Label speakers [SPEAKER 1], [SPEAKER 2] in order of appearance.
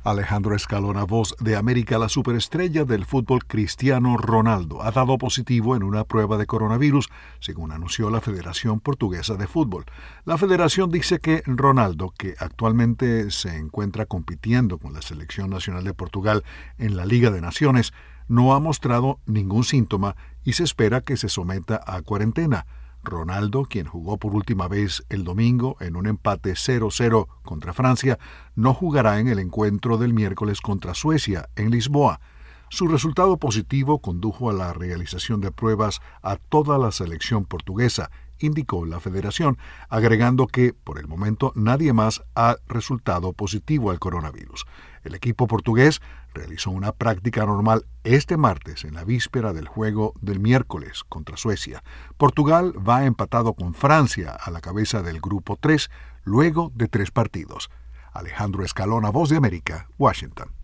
[SPEAKER 1] Alejandro Escalona, Voz de América. La superestrella del fútbol Cristiano Ronaldo ha dado positivo en una prueba de coronavirus, según anunció la Federación Portuguesa de Fútbol. La federación dice que Ronaldo, que actualmente se encuentra compitiendo con la Selección Nacional de Portugal en la Liga de Naciones, no ha mostrado ningún síntoma y se espera que se someta a cuarentena. Ronaldo, quien jugó por última vez el domingo en un empate 0-0 contra Francia, no jugará en el encuentro del miércoles contra Suecia en Lisboa. Su resultado positivo condujo a la realización de pruebas a toda la selección portuguesa, indicó la federación, agregando que, por el momento, nadie más ha resultado positivo al coronavirus. El equipo portugués realizó una práctica normal este martes en la víspera del juego del miércoles contra Suecia. Portugal va empatado con Francia a la cabeza del grupo 3 luego de 3 partidos. Alejandro Escalona, Voz de América, Washington.